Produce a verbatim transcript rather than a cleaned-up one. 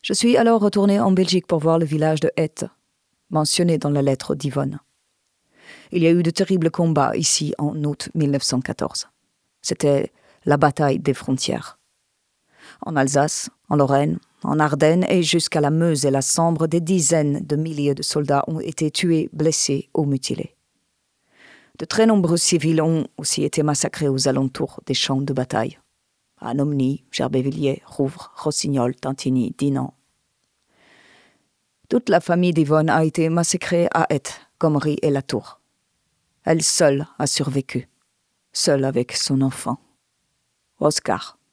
Je suis alors retournée en Belgique pour voir le village de Het, mentionné dans la lettre d'Yvonne. Il y a eu de terribles combats ici en août mille neuf cent quatorze. C'était la bataille des frontières. En Alsace, en Lorraine, en Ardennes et jusqu'à la Meuse et la Sambre, des dizaines de milliers de soldats ont été tués, blessés ou mutilés. De très nombreux civils ont aussi été massacrés aux alentours des champs de bataille. À Nomny, Gerbévilliers, Rouvres, Rossignol, Tantigny, Dinan. Toute la famille d'Yvonne a été massacrée à Het, Gomery et La Tour. Elle seule a survécu, seule avec son enfant, Oscar.